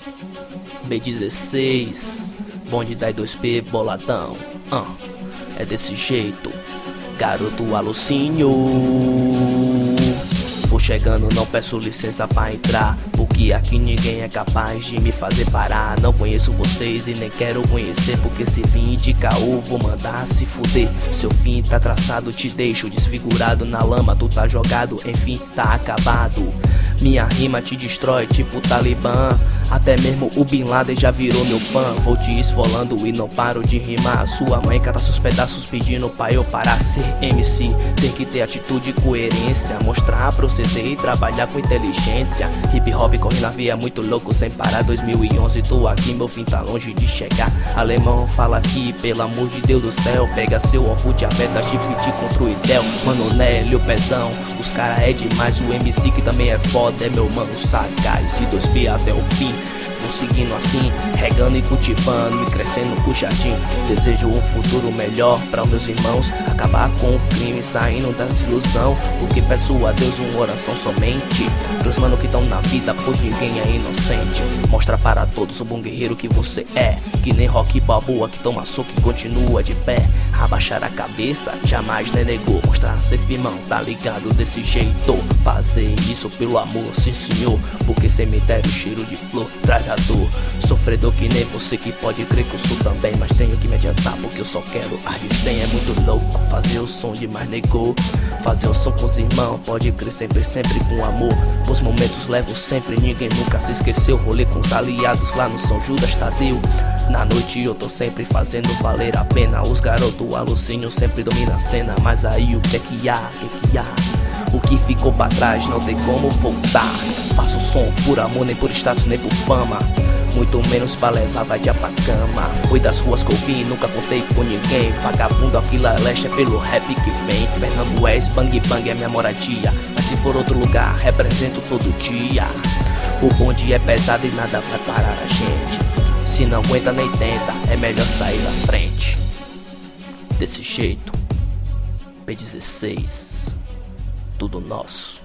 B16, bonde da 2P boladão. É desse jeito, garoto alucínio. Vou chegando, não peço licença pra entrar, porque aqui ninguém é capaz de me fazer parar. Não conheço vocês e nem quero conhecer, porque se vim de caô vou mandar se fuder. Seu fim tá traçado, te deixo desfigurado na lama. Tu tá jogado, enfim, tá acabado. Minha rima te destrói tipo Talibã. Até mesmo o Bin Laden já virou meu fã. Vou te esfolando e não paro de rimar. Sua mãe cata seus pedaços pedindo pra eu parar. Ser MC tem que ter atitude e coerência, mostrar, proceder e trabalhar com inteligência. Hip hop corre na via muito louco sem parar. 2011 tô aqui, meu fim tá longe de chegar. Alemão fala aqui, pelo amor de Deus do céu. Pega seu Orkut, afeta chifre de contra o Idel. Mano Nélio, Pezão, os cara é demais. O MC que também é foda é meu mano sagaz. E 2P até o fim, vou seguindo assim, regando e cultivando e crescendo o jardim. Desejo um futuro melhor para os meus irmãos, acabar com o crime, saindo da desilusão, porque peço a Deus uma oração somente pros mano que tão na vida, pois ninguém é inocente. Mostra para todos o bom guerreiro que você é, que nem Rocky Balboa que toma soco e continua de pé. Abaixar a cabeça, jamais negou, mostrar ser firmão, tá ligado desse jeito. Fazer isso pelo amor, sim senhor, porque cemitério cheiro de flor traz a dor. Sofredor que nem você, que pode crer que eu sou também, mas tenho que me adiantar porque eu só quero ar de 100. É muito louco fazer o som de mais negou, fazer o som com os irmãos, pode crer sempre, sempre com amor. Os momentos levo sempre, ninguém nunca se esqueceu. Rolê com os aliados lá no São Judas Tadeu. Na noite eu tô sempre fazendo valer a pena. Os garotos alucínios sempre dominam a cena. Mas aí o que é que há, o que ficou pra trás não tem como voltar. Faço som por amor, nem por status, nem por fama, muito menos pra levar vadia pra cama. Foi das ruas que eu vim, nunca contei com ninguém. Vagabundo aqui lá leste é pelo rap que vem. Fernando West, Bang Bang é minha moradia, mas se for outro lugar, represento todo dia. O bonde é pesado e nada vai parar a gente. Se não aguenta nem tenta, é melhor sair da frente. Desse jeito, P16, tudo nosso.